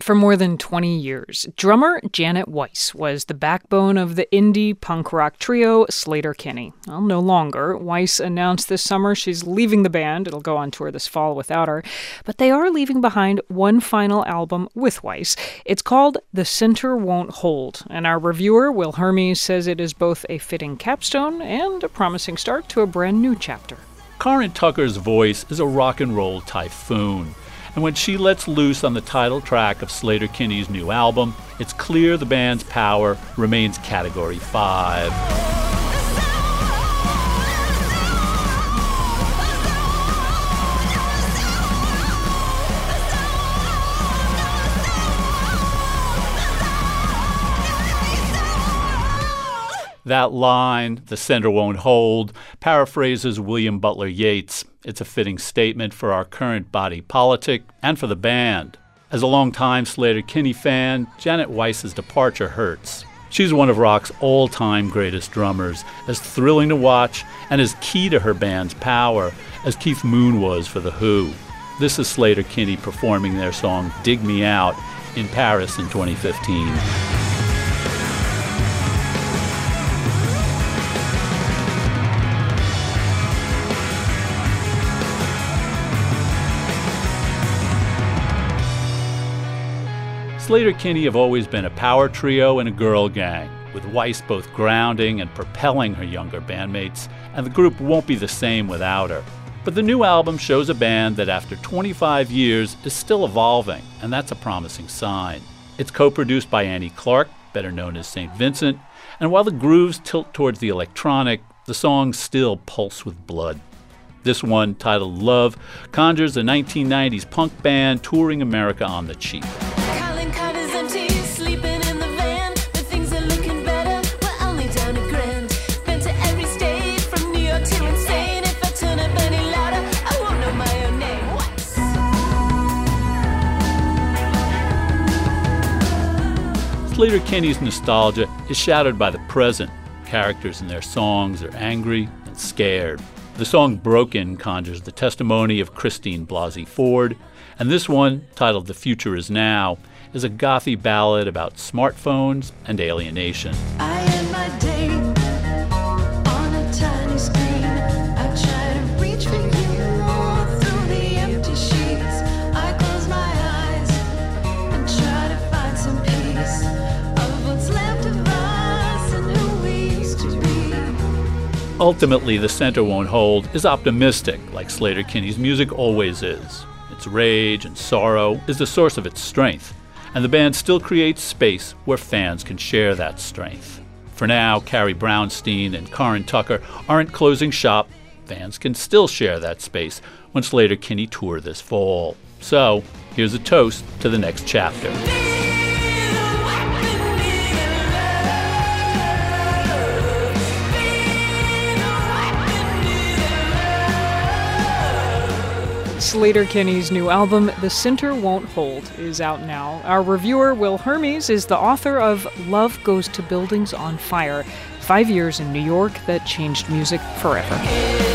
For more than 20 years, drummer Janet Weiss was the backbone of the indie punk rock trio Sleater-Kinney. Well, no longer. Weiss announced this summer she's leaving the band. It'll go on tour this fall without her. But they are leaving behind one final album with Weiss. It's called The Center Won't Hold, and our reviewer, Will Hermes, says it is both a fitting capstone and a promising start to a brand new chapter. Corin Tucker's voice is a rock and roll typhoon. And when she lets loose on the title track of Sleater-Kinney's new album, it's clear the band's power remains Category 5. That line, "the center won't hold," paraphrases William Butler Yeats. It's a fitting statement for our current body politic and for the band. As a longtime Sleater-Kinney fan, Janet Weiss's departure hurts. She's one of rock's all-time greatest drummers, as thrilling to watch and as key to her band's power as Keith Moon was for The Who. This is Sleater-Kinney performing their song "Dig Me Out" in Paris in 2015. Sleater-Kinney have always been a power trio and a girl gang, with Weiss both grounding and propelling her younger bandmates, and the group won't be the same without her. But the new album shows a band that after 25 years is still evolving, and that's a promising sign. It's co-produced by Annie Clark, better known as St. Vincent, and while the grooves tilt towards the electronic, the songs still pulse with blood. This one, titled Love, conjures a 1990s punk band touring America on the cheap. Sleater-Kinney's nostalgia is shadowed by the present. Characters in their songs are angry and scared. The song Broken conjures the testimony of Christine Blasey Ford, and this one, titled The Future Is Now, is a gothy ballad about smartphones and alienation. I end my day on a tiny screen. I try to reach for you through the empty sheets. I close my eyes and try to find some peace of what's left of us and who we used to be. Ultimately, The Center Won't Hold is optimistic, like Sleater-Kinney's music always is. Its rage and sorrow is the source of its strength, and the band still creates space where fans can share that strength. For now, Carrie Brownstein and Corin Tucker aren't closing shop. Fans can still share that space when Sleater-Kinney tour this fall. So, here's a toast to the next chapter. Sleater-Kinney's new album, The Center Won't Hold, is out now. Our reviewer, Will Hermes, is the author of Love Goes to Buildings on Fire, 5 years in New York that changed music forever.